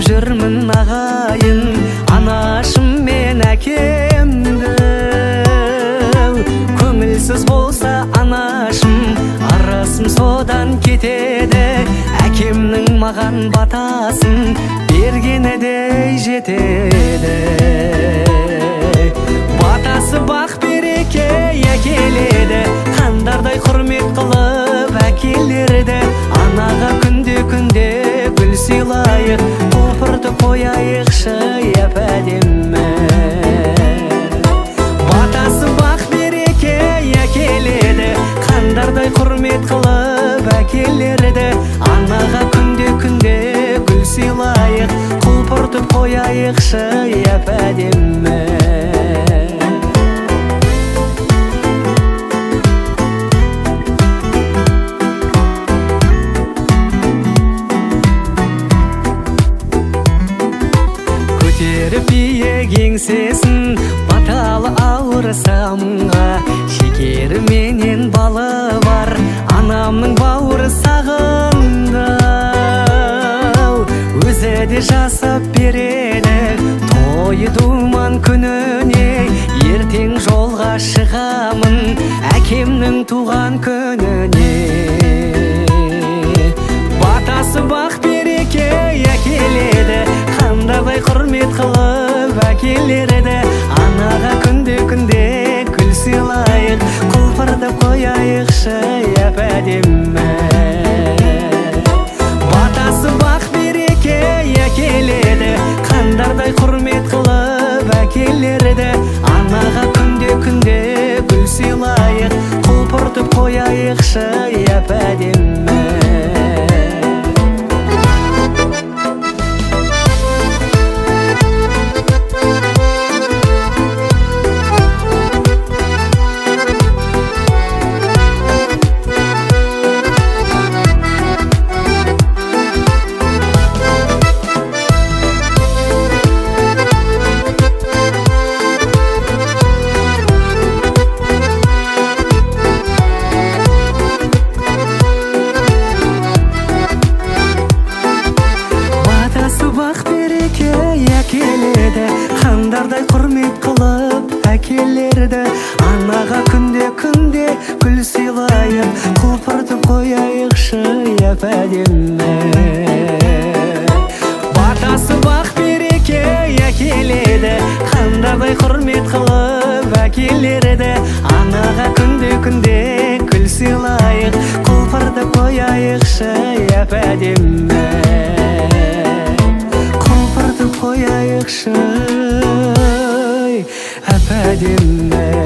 жүрмін ағайын, анашым мен әкемді. Көңілсіз болса анашым, арасым содан кетеді. Әкемнің маған батасын бергенедей жетеді. Батасы бақ береке әкеледі, қандардай құрмет қылып әкелерді. Анаға күнде гүл сыйлайық, құлпыртып қояйықшы әп-әдемі. Батасы бақ береке әкеледі, қандардай құрмет қылып әкелерді. Анаға күнде гүл сыйлайық, құлпыртып қояйықшы әп-әдемі. Көтеріп биік еңсесін, баталы ауыр самға, шекері менен балы бар, анамның бауыры сағынды. Өзі де жасап береді тойы думан күніне. Ертең жолға шығамын әкемнің туған күніне. Батасы бақ береке әкеледі, қандабай құрмет қылып әкелерді. Анаға күнде гүл сыйлайық, құлпыртып қояйықшы әп-әдемі. Батасы бақ береке әкеледі, қандардай құрмет қылып әкелерді. Анаға күнде гүл сыйлайық, құлпыртып қояйықшы әп-әдемі. Әкеледі, қандардай құрмет қылып әкелерді. Анаға күнде гүл сыйлайық, құлпыртып қояйықшы әп-әдемі. Батасы бақ береке әкеледі, қандардай құрмет қылып әкелерді. Анаға күнде гүл сыйлайық, құлпыртып қояйықшы әп-әдемі. Қояйықшы әп-әдемі.